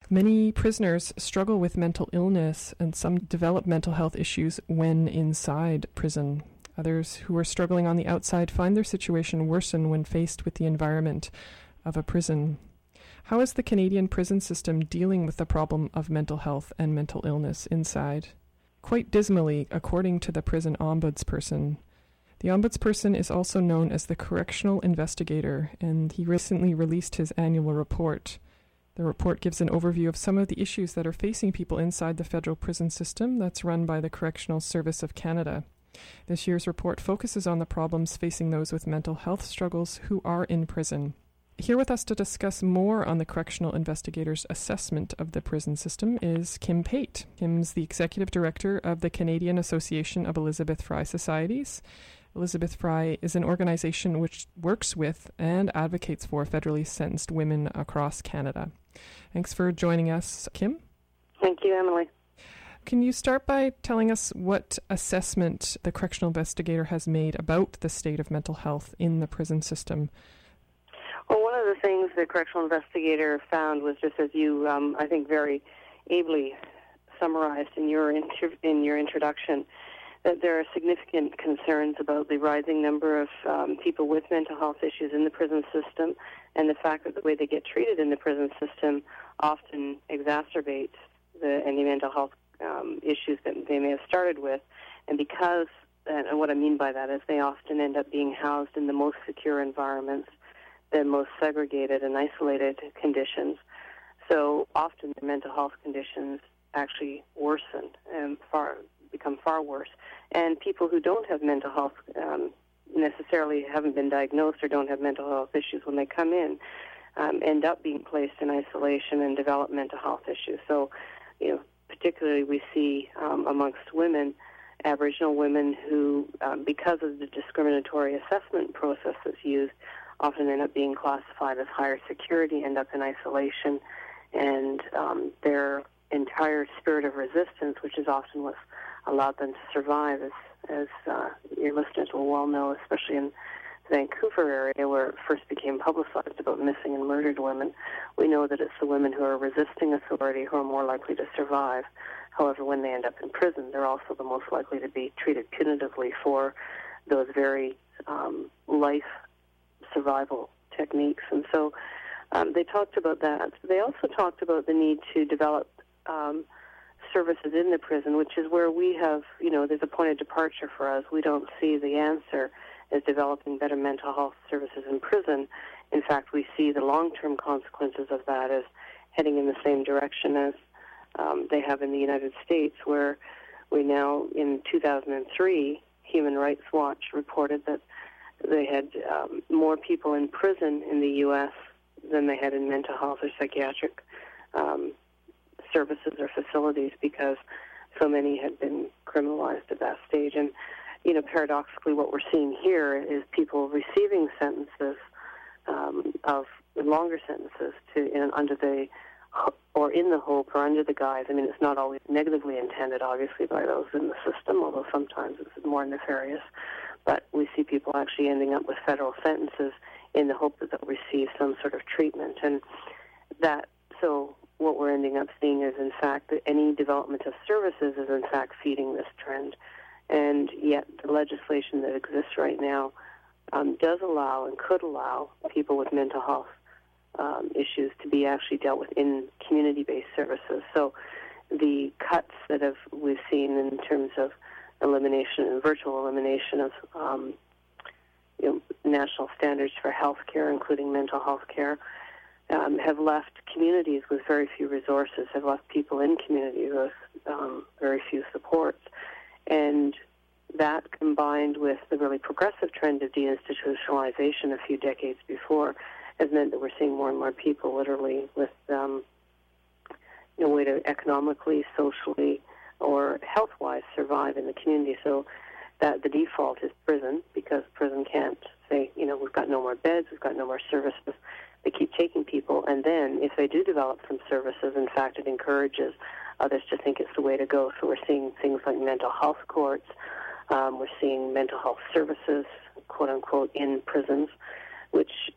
Many prisoners struggle with mental illness, and some develop mental health issues when inside prison. Others who are struggling on the outside find their situation worsen when faced with the environment of a prison. How is the Canadian prison system dealing with the problem of mental health and mental illness inside? Quite dismally, according to the prison ombudsperson. The ombudsperson is also known as the correctional investigator, and he recently released his annual report. The report gives an overview of some of the issues that are facing people inside the federal prison system that's run by the Correctional Service of Canada. This year's report focuses on the problems facing those with mental health struggles who are in prison. Here with us to discuss more on the correctional investigator's assessment of the prison system is Kim Pate. Kim's the executive director of the Canadian Association of Elizabeth Fry Societies. Elizabeth Fry is an organization which works with and advocates for federally sentenced women across Canada. Thanks for joining us, Kim. Thank you, Emily. Can you start by telling us what assessment the correctional investigator has made about the state of mental health in the prison system? Well, one of the things the correctional investigator found was, just as you, I think, very ably summarized in your introduction, that there are significant concerns about the rising number of people with mental health issues in the prison system, and the fact that the way they get treated in the prison system often exacerbates any mental health issues that they may have started with. And because, and what I mean by that is they often end up being housed in the most secure environments, the most segregated and isolated conditions. So often their mental health conditions actually worsen and become far worse. And people who don't have mental health necessarily haven't been diagnosed or don't have mental health issues when they come in end up being placed in isolation and develop mental health issues. So, particularly we see amongst women, Aboriginal women who, because of the discriminatory assessment process that's used, often end up being classified as higher security, end up in isolation, and their entire spirit of resistance, which is often what's allowed them to survive, as your listeners will well know, especially in the Vancouver area where it first became publicized about missing and murdered women. We know that it's the women who are resisting authority who are more likely to survive. However, when they end up in prison, they're also the most likely to be treated punitively for those very life survival techniques. And so they talked about that. They also talked about the need to develop services in the prison, which is where we have, there's a point of departure for us. We don't see the answer as developing better mental health services in prison. In fact, we see the long-term consequences of that as heading in the same direction as they have in the United States, where we now, in 2003, Human Rights Watch reported that they had more people in prison in the U.S. than they had in mental health or psychiatric services or facilities, because so many had been criminalized at that stage. And, paradoxically, what we're seeing here is people receiving sentences of longer sentences under the or in the hope or under the guise. I mean, it's not always negatively intended, obviously, by those in the system, although sometimes it's more nefarious. But we see people actually ending up with federal sentences in the hope that they'll receive some sort of treatment. And so what we're ending up seeing is, in fact, that any development of services is, in fact, feeding this trend. And yet the legislation that exists right now does allow and could allow people with mental health issues to be actually dealt with in community-based services. So the cuts that we've seen in terms of elimination and virtual elimination of national standards for health care, including mental health care, have left communities with very few resources, have left people in communities with very few supports. And that, combined with the really progressive trend of deinstitutionalization a few decades before, has meant that we're seeing more and more people literally with no way to economically, socially, or health-wise survive in the community. So that the default is prison, because prison can't say, we've got no more beds, we've got no more services. They keep taking people, and then if they do develop some services, in fact, it encourages others to think it's the way to go. So we're seeing things like mental health courts. We're seeing mental health services, quote-unquote, in prisons, which,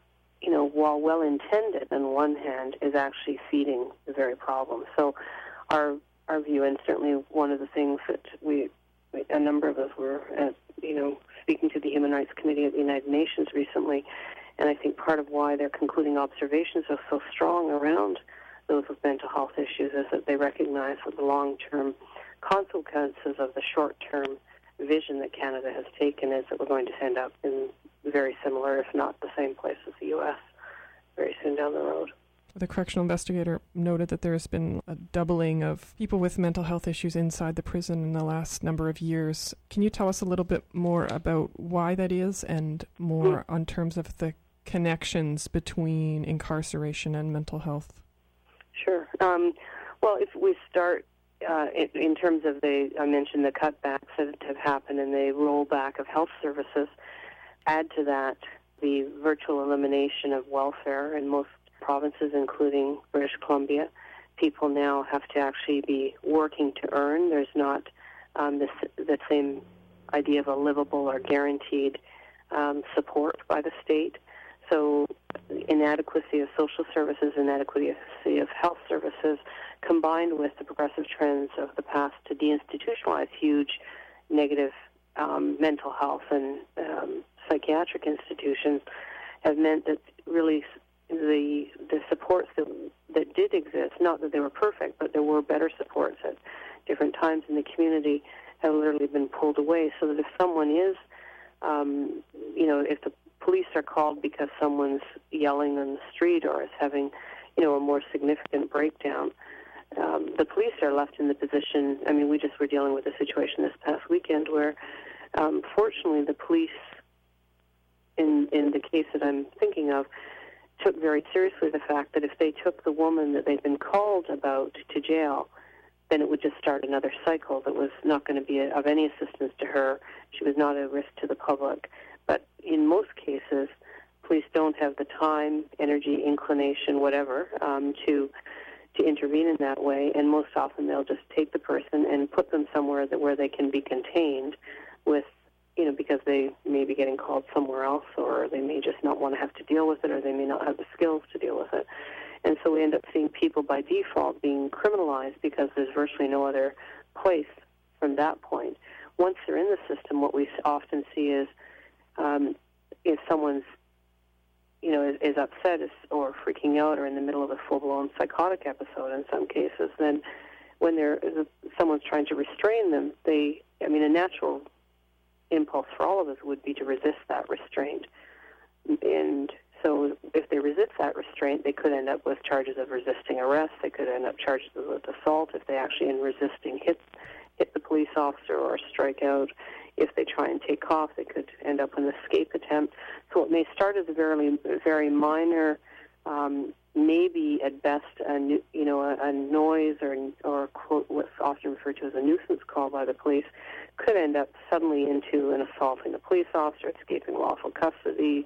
while well-intended on one hand, is actually feeding the very problem. So our view, and certainly one of the things that a number of us were, speaking to the Human Rights Committee at the United Nations recently, and I think part of why their concluding observations are so strong around those with mental health issues is that they recognize that the long-term consequences of the short-term vision that Canada has taken is that we're going to end up in very similar, if not the same place as the U.S. very soon down the road. The correctional investigator noted that there has been a doubling of people with mental health issues inside the prison in the last number of years. Can you tell us a little bit more about why that is and more on terms of the connections between incarceration and mental health? Sure. Well, if we start in terms of I mentioned the cutbacks that have happened and the rollback of health services, add to that the virtual elimination of welfare in most provinces, including British Columbia. People now have to actually be working to earn. There's not the same idea of a livable or guaranteed support by the state. So inadequacy of social services, inadequacy of health services, combined with the progressive trends of the past to deinstitutionalize huge negative mental health and psychiatric institutions, have meant that really the supports that did exist, not that they were perfect, but there were better supports at different times in the community, have literally been pulled away. So that if someone is, if the police are called because someone's yelling on the street or is having, a more significant breakdown, the police are left in the position. I mean, we just were dealing with a situation this past weekend where, fortunately, the police, in the case that I'm thinking of, took very seriously the fact that if they took the woman that they'd been called about to jail, then it would just start another cycle that was not going to be of any assistance to her. She was not a risk to the public. But in most cases, police don't have the time, energy, inclination, whatever, to intervene in that way. And most often they'll just take the person and put them somewhere where they can be contained with, because they may be getting called somewhere else, or they may just not want to have to deal with it, or they may not have the skills to deal with it. And so we end up seeing people by default being criminalized because there's virtually no other place from that point. Once they're in the system, what we often see is if someone's, is upset or freaking out or in the middle of a full-blown psychotic episode in some cases, then when someone's trying to restrain them, a natural impulse for all of us would be to resist that restraint. And so if they resist that restraint, they could end up with charges of resisting arrest. They could end up charged with assault if they actually, in resisting, hit the police officer or strike out. If they try and take off, they could end up with an escape attempt. So it may start as a very, very minor, maybe at best a noise or quote, what's often referred to as a nuisance call by the police, could end up suddenly into an assaulting a police officer, escaping lawful custody.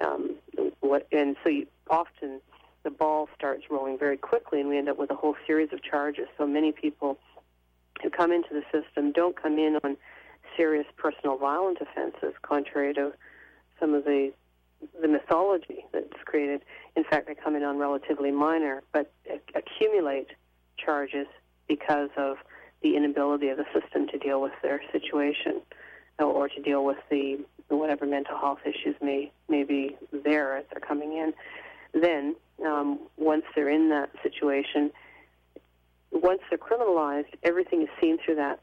And so often the ball starts rolling very quickly, and we end up with a whole series of charges. So many people who come into the system don't come in on serious personal violent offenses, contrary to some of the mythology that's created. In fact, they come in on relatively minor, but accumulate charges because of the inability of the system to deal with their situation or to deal with the whatever mental health issues may be there as they're coming in. Then, once they're in that situation, once they're criminalized, everything is seen through that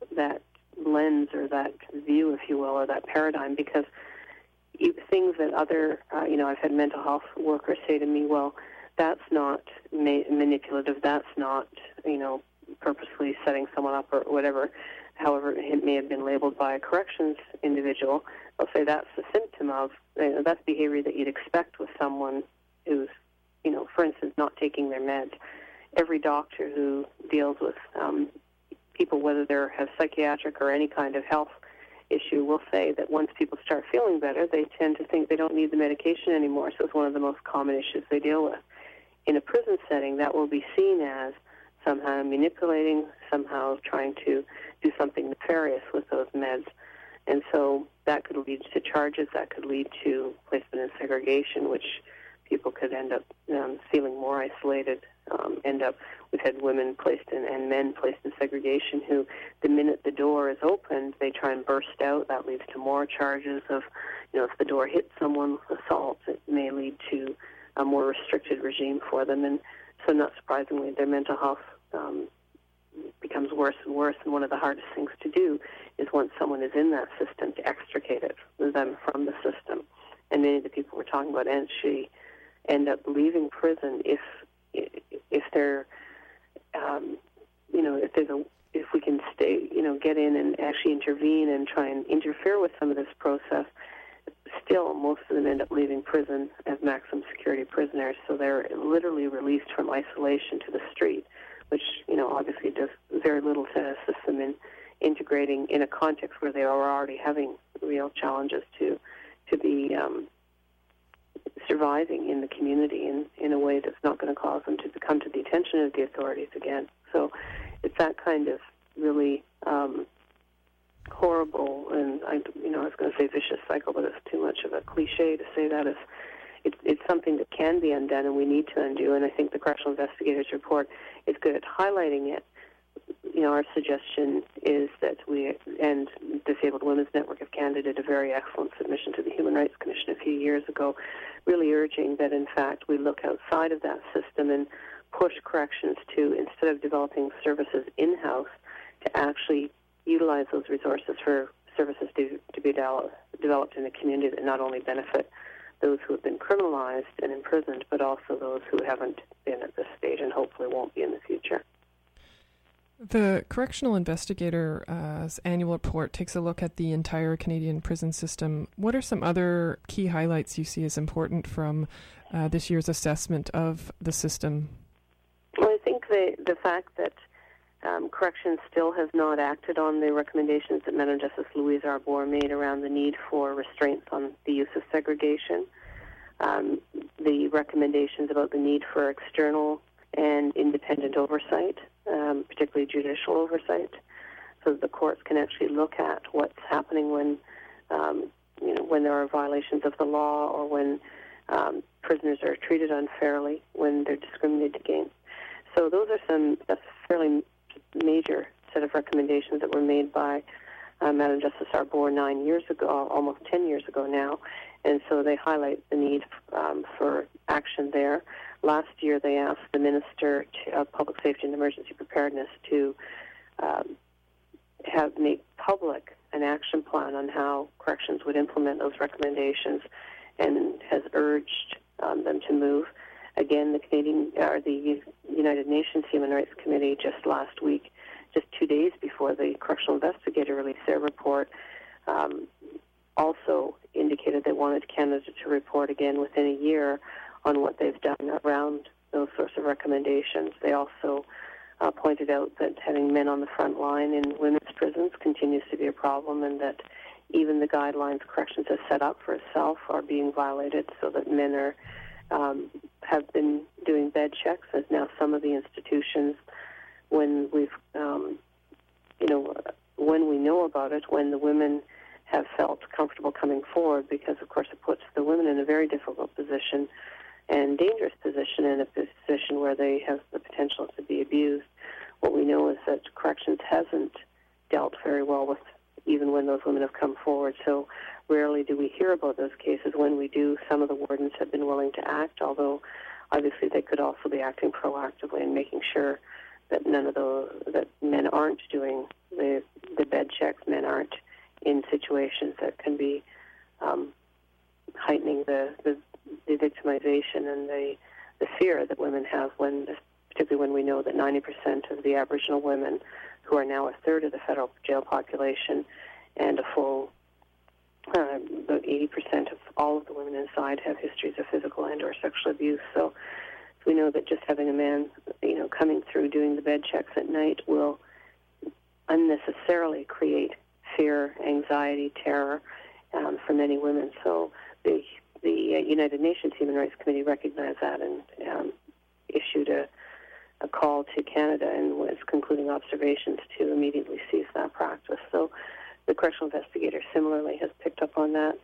lens or that view, if you will, or that paradigm, because things that other, I've had mental health workers say to me, well, that's not manipulative, that's not, purposely setting someone up or whatever, however it may have been labeled by a corrections individual. They'll say that's a symptom of, that's behavior that you'd expect with someone who's, for instance, not taking their meds. Every doctor who deals with people, whether they have psychiatric or any kind of health issue, will say that once people start feeling better, they tend to think they don't need the medication anymore. So it's one of the most common issues they deal with. In a prison setting, that will be seen as somehow manipulating, somehow trying to do something nefarious with those meds. And so that could lead to charges, that could lead to placement in segregation, which people could end up feeling more isolated, we've had women placed in and men placed in segregation who, the minute the door is opened, they try and burst out. That leads to more charges of, if the door hits someone with assault, it may lead to a more restricted regime for them. And so not surprisingly, their mental health becomes worse and worse. And one of the hardest things to do is once someone is in that system to extricate them from the system. And many of the people we're talking about actually end up leaving prison if they're, if we can get in and actually intervene and try and interfere with some of this process. Still, most of them end up leaving prison as maximum security prisoners, so they're literally released from isolation to the street, which, obviously does very little to assist them in integrating in a context where they are already having real challenges to be surviving in the community in a way that's not going to cause them to come to the attention of the authorities again. So it's that kind of really horrible, and I was going to say vicious cycle, but it's too much of a cliche to say that. It's something that can be undone, and we need to undo. And I think the Correctional Investigators Report is good at highlighting it. Our suggestion is that we, and Disabled Women's Network of Canada did a very excellent submission to the Human Rights Commission a few years ago, really urging that, in fact, we look outside of that system and push corrections to, instead of developing services in-house, to actually utilize those resources for services to be developed in a community that not only benefit those who have been criminalized and imprisoned, but also those who haven't been at this stage and hopefully won't be in the future. The Correctional Investigator's annual report takes a look at the entire Canadian prison system. What are some other key highlights you see as important from this year's assessment of the system? Well, I think the fact that Corrections still has not acted on the recommendations that Madam Justice Louise Arbour made around the need for restraints on the use of segregation, the recommendations about the need for external and independent oversight, particularly judicial oversight, so that the courts can actually look at what's happening when there are violations of the law or when prisoners are treated unfairly, when they're discriminated against. So that's a fairly major set of recommendations that were made by Madam Justice Arbour 9 years ago, almost 10 years ago now, and so they highlight the need for action there. Last year, they asked the Minister of Public Safety and Emergency Preparedness to make public an action plan on how corrections would implement those recommendations, and has urged them to move. Again, the United Nations Human Rights Committee just last week, just 2 days before the Correctional Investigator released their report, also indicated they wanted Canada to report again within a year on what they've done around those sorts of recommendations. They also pointed out that having men on the front line in women's prisons continues to be a problem, and that even the guidelines Corrections has set up for itself are being violated, so that men have been doing bed checks, as now some of the institutions, when we know about it, when the women have felt comfortable coming forward, because of course it puts the women in a very difficult position and dangerous position, in a position where they have the potential to be abused. What we know is that Corrections hasn't dealt very well with even when those women have come forward. So rarely do we hear about those cases. When we do, some of the wardens have been willing to act, although obviously they could also be acting proactively and making sure that that men aren't doing the bed checks, men aren't in situations that can be heightening the victimization and the fear that women have, particularly when we know that 90% of the Aboriginal women, who are now a third of the federal jail population, and a full about 80% of all of the women inside have histories of physical and or sexual abuse. So we know that just having a man, coming through doing the bed checks at night will unnecessarily create fear, anxiety, terror for many women. So the United Nations Human Rights Committee recognized that and issued a call to Canada and was concluding observations to immediately cease that practice. So the Correctional Investigator similarly has picked up on that.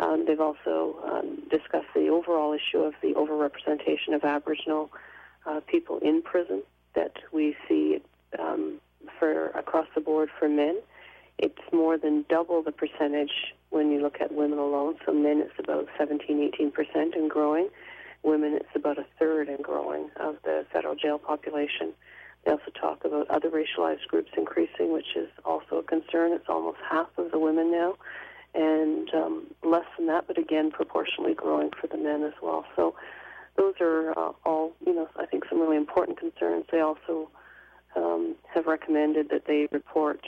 They've also discussed the overall issue of the overrepresentation of Aboriginal people in prison that we see for across the board for men. It's more than double the percentage when you look at women alone. So men, it's about 17-18% and growing. Women, it's about a third and growing of the federal jail population. They also talk about other racialized groups increasing, which is also a concern. It's almost half of the women now, and less than that, but again, proportionally growing for the men as well. So those are all, I think some really important concerns. They also have recommended that they report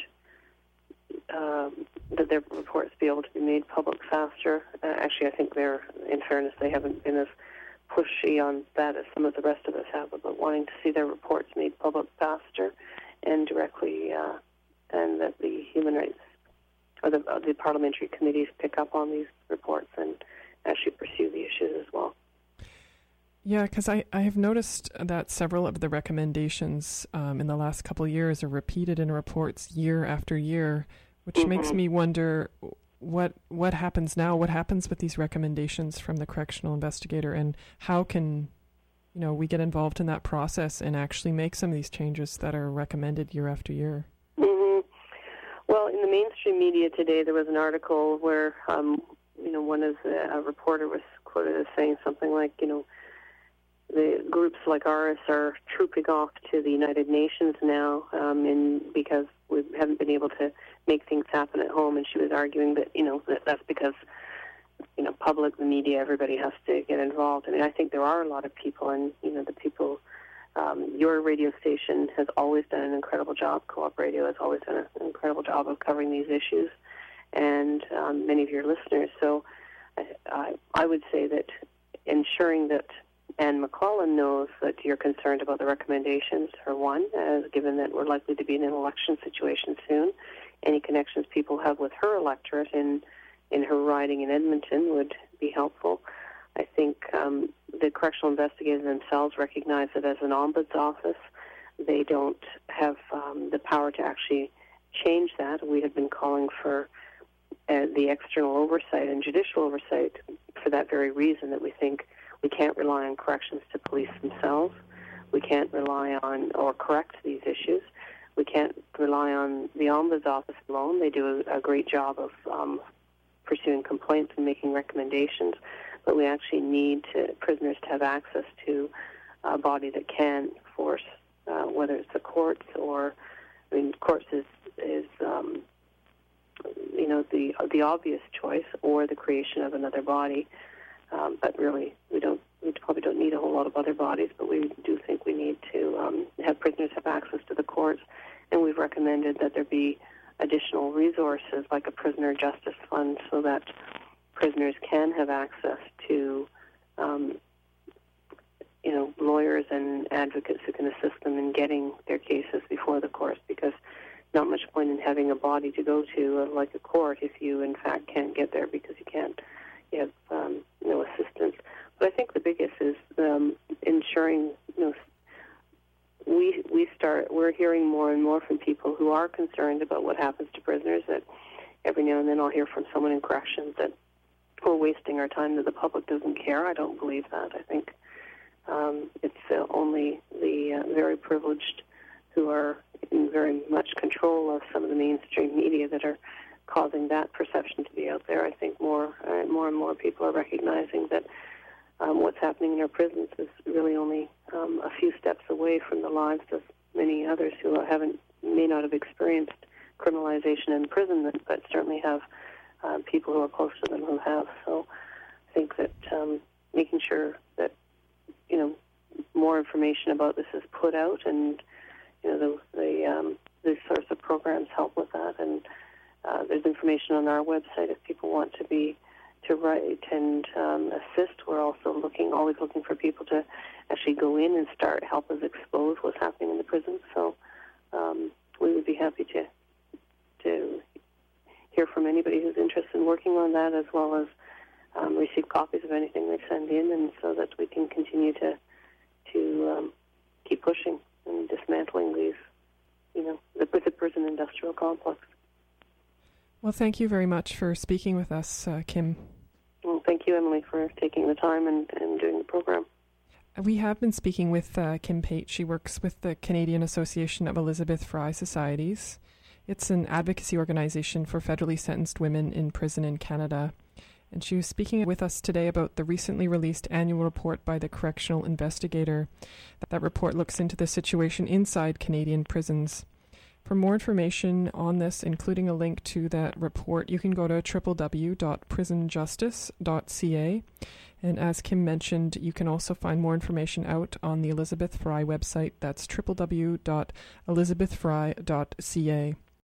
that their reports be able to be made public faster. Actually, I think in fairness, they haven't been as pushy on that as some of the rest of us have about wanting to see their reports made public faster and directly, and that the human rights or the parliamentary committees pick up on these reports and actually pursue the issues as well. Yeah, because I have noticed that several of the recommendations in the last couple of years are repeated in reports year after year, which makes me wonder what happens now. What happens with these recommendations from the correctional investigator, and how can we get involved in that process and actually make some of these changes that are recommended year after year? Well, in the mainstream media today, there was an article where a reporter was quoted as saying something like, the groups like ours are trooping off to the United Nations now, because we haven't been able to make things happen at home. And she was arguing that, that's because, public, the media, everybody has to get involved. I mean, I think there are a lot of people, and, the people, your radio station has always done an incredible job. Co-op Radio has always done an incredible job of covering these issues, and many of your listeners. So I would say that ensuring that Anne McClellan knows that you're concerned about the recommendations, for one, given that we're likely to be in an election situation soon. Any connections people have with her electorate in her riding in Edmonton would be helpful. I think the correctional investigators themselves recognize that as an ombuds office, they don't have the power to actually change that. We have been calling for the external oversight and judicial oversight for that very reason, that we think we can't rely on corrections to police themselves. We can't rely on or correct these issues. We can't rely on the Ombuds Office alone. They do a great job of pursuing complaints and making recommendations, but we actually need prisoners to have access to a body that can force, whether it's the courts or, courts is the obvious choice, or the creation of another body. But really, we probably don't need a whole lot of other bodies, but we do think we need to have prisoners have access to the courts, and we've recommended that there be additional resources like a prisoner justice fund so that prisoners can have access to lawyers and advocates who can assist them in getting their cases before the courts, because not much point in having a body to go to like a court if you in fact can't get there because you have no assistance. But I think the biggest is ensuring, we're hearing more and more from people who are concerned about what happens to prisoners, that every now and then I'll hear from someone in corrections that we're wasting our time, that the public doesn't care. I don't believe that. I think it's only the very privileged who are in very much control of some of the mainstream media that are causing that perception to be out there. I think more and more people are recognizing that what's happening in our prisons is really only a few steps away from the lives of many others who may not have experienced criminalization and imprisonment, but certainly have people who are close to them who have. So I think that making sure that more information about this is put out, and these sorts of programs help with that. And there's information on our website if people want to write and assist. We're also always looking for people to actually go in and help us expose what's happening in the prison. So we would be happy to hear from anybody who's interested in working on that, as well as receive copies of anything they send in, and so that we can continue to keep pushing and dismantling these, the prison industrial complex. Well, thank you very much for speaking with us, Kim. you, Emily, for taking the time and doing the program. We have been speaking with Kim Pate. She works with the Canadian Association of Elizabeth Fry Societies. It's an advocacy organization for federally sentenced women in prison in Canada. And she was speaking with us today about the recently released annual report by the Correctional Investigator. That report looks into the situation inside Canadian prisons. For more information on this, including a link to that report, you can go to www.prisonjustice.ca. And as Kim mentioned, you can also find more information out on the Elizabeth Fry website. That's www.elizabethfry.ca.